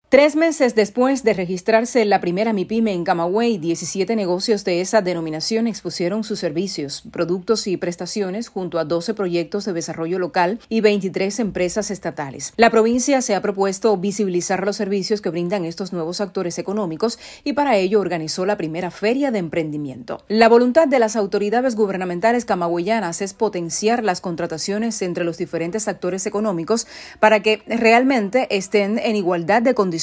3 meses después de registrarse la primera MIPYME en Camagüey, 17 negocios de esa denominación expusieron sus servicios, productos y prestaciones junto a 12 proyectos de desarrollo local y 23 empresas estatales. La provincia se ha propuesto visibilizar los servicios que brindan estos nuevos actores económicos y para ello organizó la primera feria de emprendimiento. La voluntad de las autoridades gubernamentales camagüeyanas es potenciar las contrataciones entre los diferentes actores económicos para que realmente estén en igualdad de condiciones.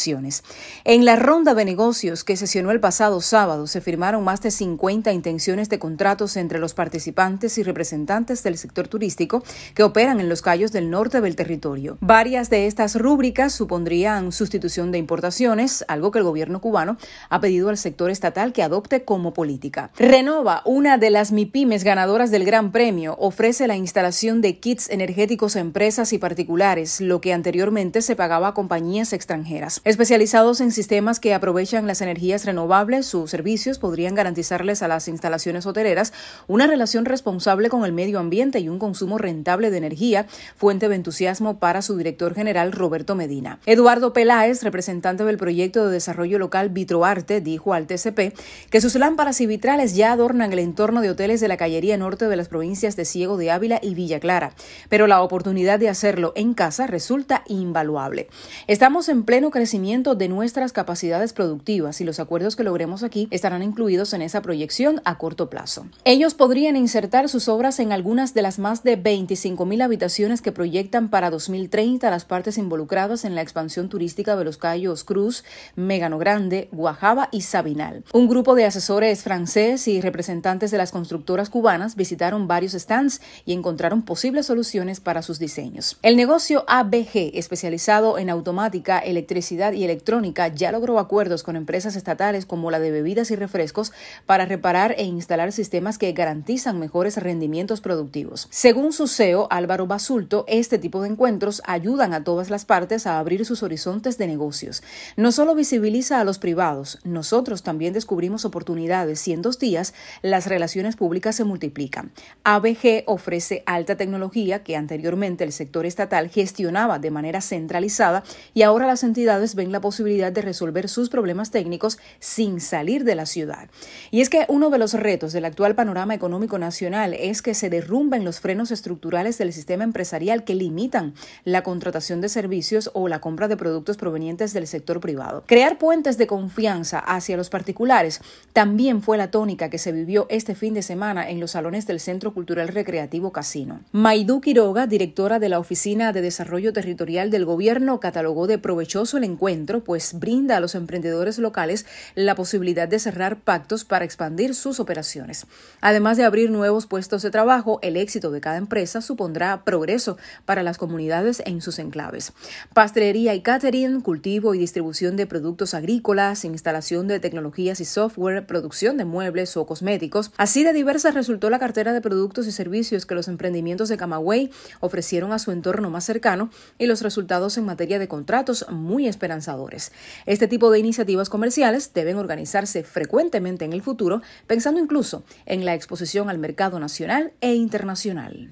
En la ronda de negocios que sesionó el pasado sábado se firmaron más de 50 intenciones de contratos entre los participantes y representantes del sector turístico que operan en los cayos del norte del territorio. Varias de estas rúbricas supondrían sustitución de importaciones, algo que el gobierno cubano ha pedido al sector estatal que adopte como política. Renova, una de las MIPYMES ganadoras del Gran Premio, ofrece la instalación de kits energéticos a empresas y particulares, lo que anteriormente se pagaba a compañías extranjeras. Especializados en sistemas que aprovechan las energías renovables, sus servicios podrían garantizarles a las instalaciones hoteleras una relación responsable con el medio ambiente y un consumo rentable de energía, fuente de entusiasmo para su director general Roberto Medina. Eduardo Peláez, representante del proyecto de desarrollo local Vitroarte, dijo al TCP que sus lámparas y vitrales ya adornan el entorno de hoteles de la Cayería Norte de las provincias de Ciego de Ávila y Villa Clara, pero la oportunidad de hacerlo en casa resulta invaluable. Estamos en pleno crecimiento de nuestras capacidades productivas y los acuerdos que logremos aquí estarán incluidos en esa proyección a corto plazo. Ellos podrían insertar sus obras en algunas de las más de 25,000 habitaciones que proyectan para 2030 las partes involucradas en la expansión turística de los Cayos Cruz, Megano Grande, Guajaba y Sabinal. Un grupo de asesores francés y representantes de las constructoras cubanas visitaron varios stands y encontraron posibles soluciones para sus diseños. El negocio ABG, especializado en automática, electricidad y electrónica, ya logró acuerdos con empresas estatales como la de bebidas y refrescos para reparar e instalar sistemas que garantizan mejores rendimientos productivos. Según su CEO, Álvaro Basulto, este tipo de encuentros ayudan a todas las partes a abrir sus horizontes de negocios. No solo visibiliza a los privados, nosotros también descubrimos oportunidades y en 2 días las relaciones públicas se multiplican. ABG ofrece alta tecnología que anteriormente el sector estatal gestionaba de manera centralizada y ahora las entidades ven la posibilidad de resolver sus problemas técnicos sin salir de la ciudad. Y es que uno de los retos del actual panorama económico nacional es que se derrumben los frenos estructurales del sistema empresarial que limitan la contratación de servicios o la compra de productos provenientes del sector privado. Crear puentes de confianza hacia los particulares también fue la tónica que se vivió este fin de semana en los salones del Centro Cultural Recreativo Casino. Maidú Quiroga, directora de la Oficina de Desarrollo Territorial del Gobierno, catalogó de provechoso el encuentro, pues brinda a los emprendedores locales la posibilidad de cerrar pactos para expandir sus operaciones. Además de abrir nuevos puestos de trabajo, el éxito de cada empresa supondrá progreso para las comunidades en sus enclaves. Pastelería y catering, cultivo y distribución de productos agrícolas, instalación de tecnologías y software, producción de muebles o cosméticos. Así de diversa resultó la cartera de productos y servicios que los emprendimientos de Camagüey ofrecieron a su entorno más cercano y los resultados en materia de contratos muy esperanzadores. Este tipo de iniciativas comerciales deben organizarse frecuentemente en el futuro, pensando incluso en la exposición al mercado nacional e internacional.